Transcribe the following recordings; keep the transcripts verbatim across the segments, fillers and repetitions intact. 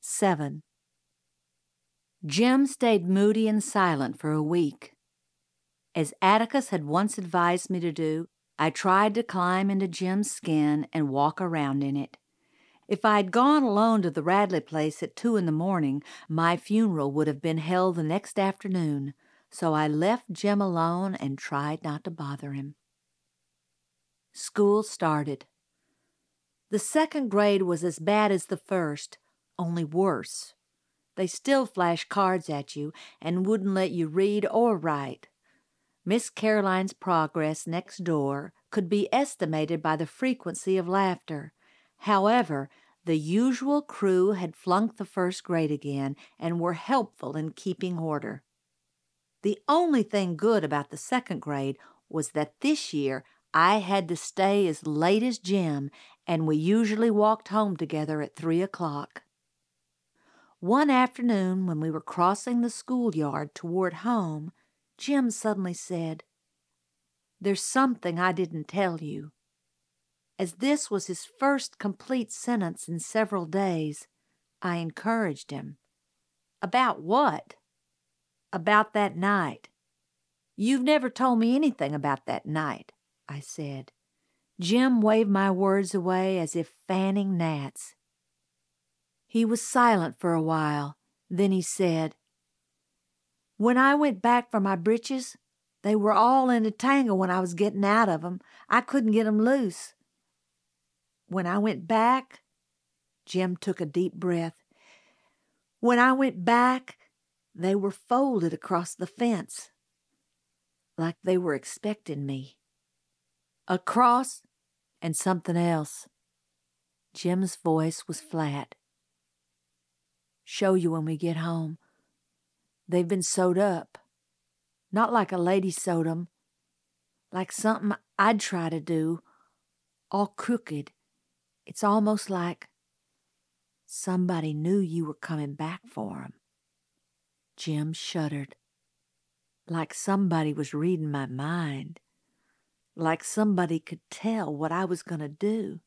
seven. Jim stayed moody and silent for a week. As Atticus had once advised me to do, I tried to climb into Jim's skin and walk around in it. If I had gone alone to the Radley place at two in the morning, my funeral would have been held the next afternoon, so I left Jim alone and tried not to bother him. School started. The second grade was as bad as the first, only worse. They still flashed cards at you and wouldn't let you read or write. Miss Caroline's progress next door could be estimated by the frequency of laughter. However, the usual crew had flunked the first grade again and were helpful in keeping order. The only thing good about the second grade was that this year I had to stay as late as Jim, and we usually walked home together at three o'clock. One afternoon, when we were crossing the schoolyard toward home, Jim suddenly said, "There's something I didn't tell you." As this was his first complete sentence in several days, I encouraged him. "About what?" "About that night." "You've never told me anything about that night," I said. Jim waved my words away as if fanning gnats. He was silent for a while. Then he said, "When I went back for my breeches, they were all in a tangle when I was getting out of 'em. I couldn't get 'em loose. When I went back," Jim took a deep breath, "when I went back, they were folded across the fence, like they were expecting me." A cross and something else. Jim's voice was flat. "Show you when we get home. They've been sewed up. Not like a lady sewed 'em. Like something I'd try to do. All crooked. It's almost like somebody knew you were coming back for 'em." Jim shuddered. Like somebody was reading my mind. Like somebody could tell what I was going to do.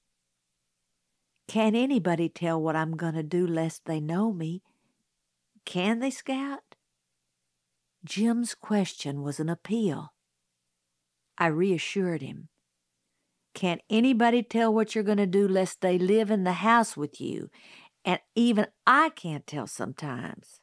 Can't anybody tell what I'm going to do lest they know me? Can they, Scout? Jim's question was an appeal. I reassured him. Can't anybody tell what you're going to do lest they live in the house with you? And even I can't tell sometimes.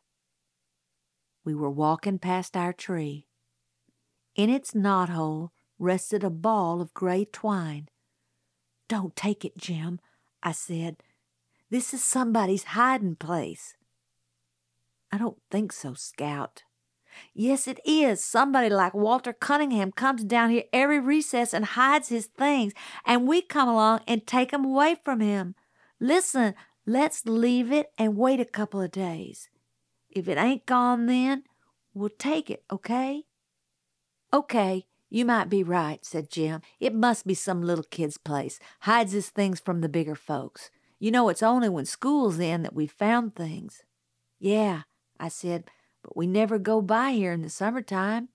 We were walking past our tree. In its knothole rested a ball of gray twine. "Don't take it, Jim," I said. "This is somebody's hiding place." "I don't think so, Scout." "Yes, it is. Somebody like Walter Cunningham comes down here every recess and hides his things, and we come along and take 'em away from him. Listen, let's leave it and wait a couple of days. If it ain't gone then, we'll take it, okay?" "Okay, you might be right," said Jim. "It must be some little kid's place. Hides his things from the bigger folks. You know it's only when school's in that we found things." "Yeah," I said, "but we never go by here in the summertime."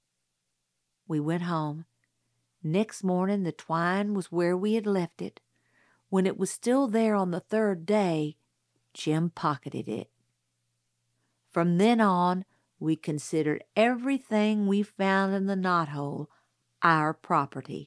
We went home. Next morning the twine was where we had left it. When it was still there on the third day, Jim pocketed it. From then on, we considered everything we found in the knothole our property.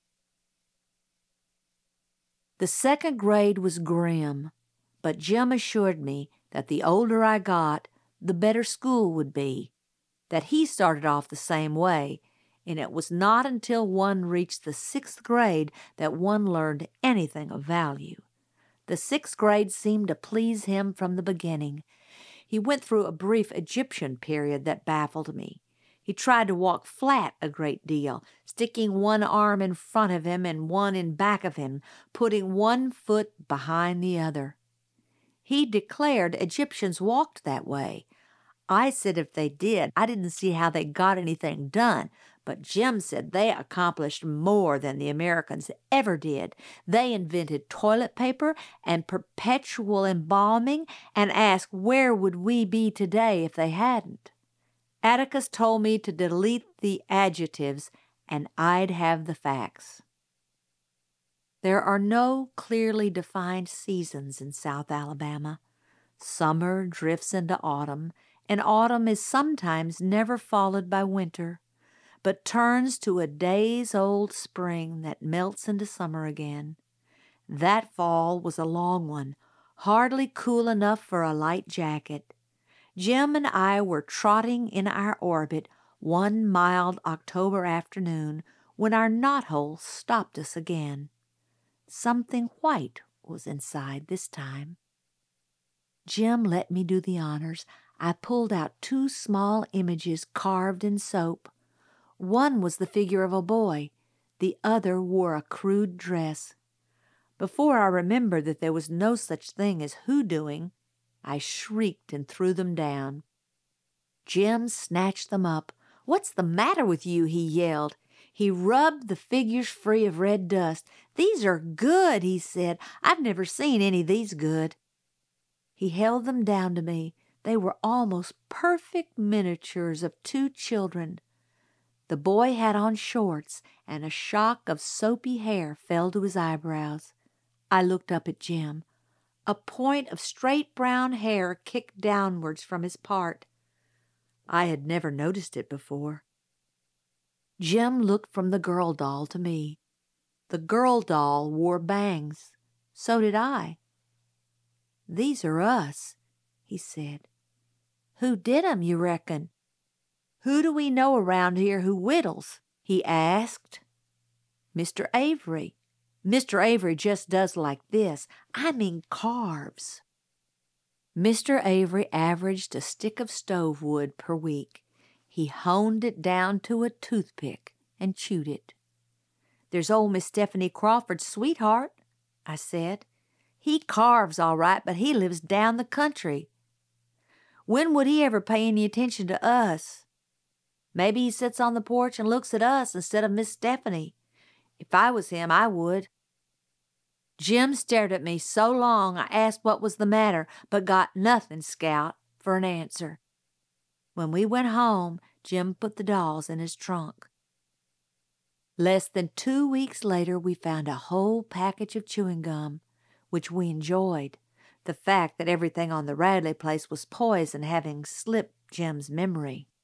The second grade was grim, but Jim assured me that the older I got, the better school would be, that he started off the same way, and it was not until one reached the sixth grade that one learned anything of value. The sixth grade seemed to please him from the beginning. He went through a brief Egyptian period that baffled me. He tried to walk flat a great deal, sticking one arm in front of him and one in back of him, putting one foot behind the other. He declared Egyptians walked that way. I said if they did, I didn't see how they got anything done, but Jim said they accomplished more than the Americans ever did. They invented toilet paper and perpetual embalming and asked where would we be today if they hadn't. Atticus told me to delete the adjectives and I'd have the facts. There are no clearly defined seasons in South Alabama. Summer drifts into autumn, and autumn is sometimes never followed by winter, but turns to a days-old spring that melts into summer again. That fall was a long one, hardly cool enough for a light jacket. Jim and I were trotting in our orbit one mild October afternoon when our knothole stopped us again. Something white was inside this time. Jim let me do the honors. I pulled out two small images carved in soap. One was the figure of a boy. The other wore a crude dress. Before I remembered that there was no such thing as hoodooing, I shrieked and threw them down. Jim snatched them up. "What's the matter with you?" he yelled. He rubbed the figures free of red dust. "These are good," he said. "I've never seen any these good." He held them down to me. They were almost perfect miniatures of two children. The boy had on shorts, and a shock of soapy hair fell to his eyebrows. I looked up at Jim. A point of straight brown hair kicked downwards from his part. I had never noticed it before. Jim looked from the girl doll to me. The girl doll wore bangs. So did I. "These are us," he said. "Who did 'em, you reckon?" "Who do we know around here who whittles?" he asked. "Mister Avery. Mister Avery just does like this. I mean carves." Mister Avery averaged a stick of stove wood per week. He honed it down to a toothpick and chewed it. "There's old Miss Stephanie Crawford's sweetheart," I said. "He carves all right, but he lives down the country. When would he ever pay any attention to us? Maybe he sits on the porch and looks at us instead of Miss Stephanie. If I was him, I would." Jim stared at me so long I asked what was the matter, but got nothing, Scout, for an answer. When we went home, Jim put the dolls in his trunk. Less than two weeks later, we found a whole package of chewing gum, which we enjoyed, the fact that everything on the Radley place was poison having slipped Jim's memory.